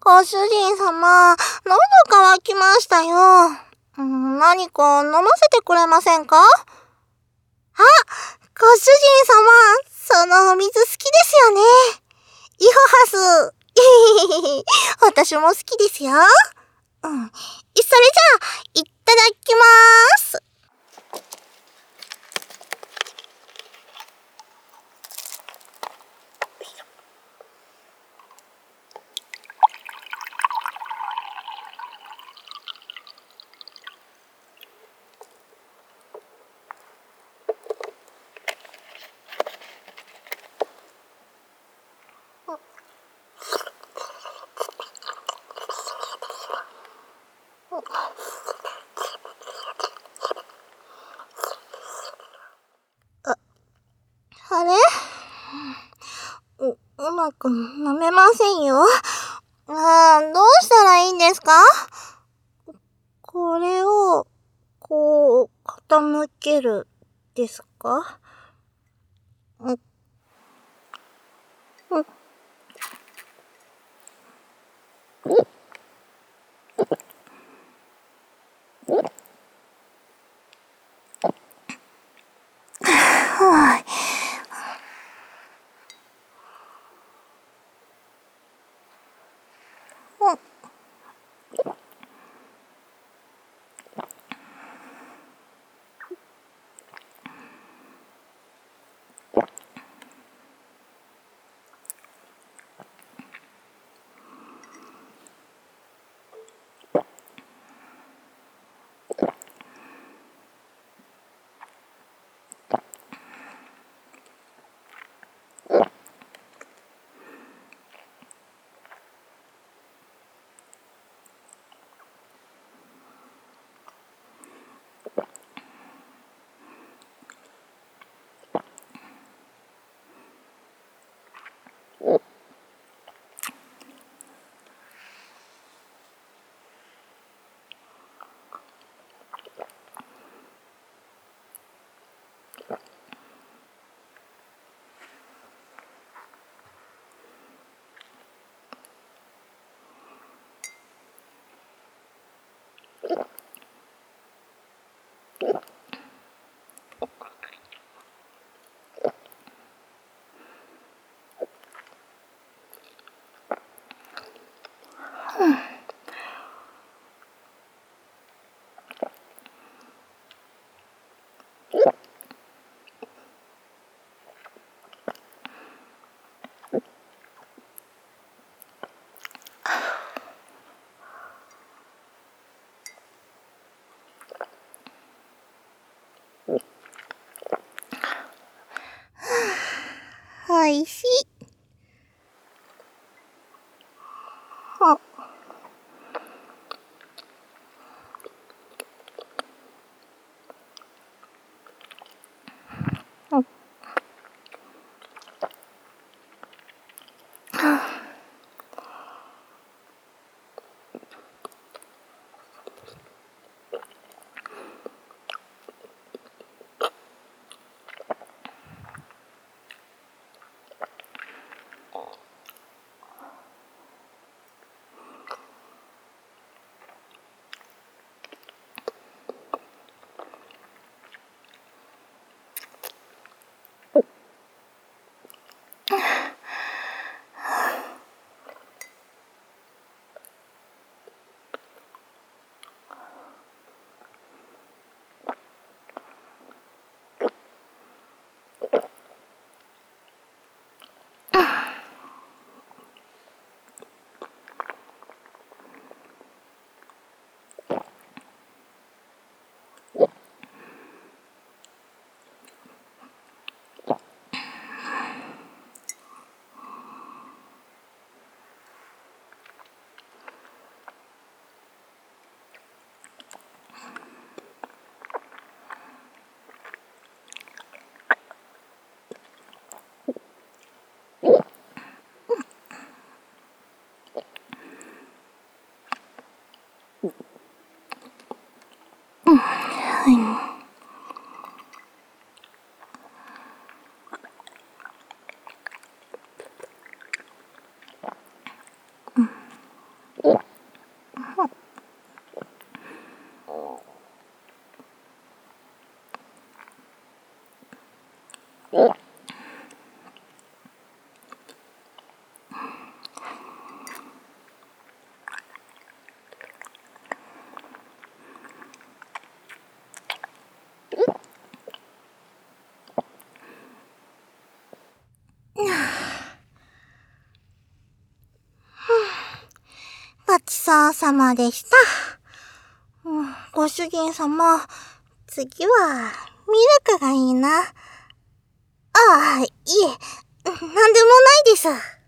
ご主人様、喉乾きましたよ。何か飲ませてくれませんか？あ、ご主人様、そのお水好きですよね。イホハス。私も好きですよ。それじゃあ、いただきまーす。あれ？うまく飲めませんよ。どうしたらいいんですか？これを、こう、傾ける、ですか？はい。おいしい。 そうさまでした。ご主人様、次はミルクがいいな。ああ、いえ、なんでもないです。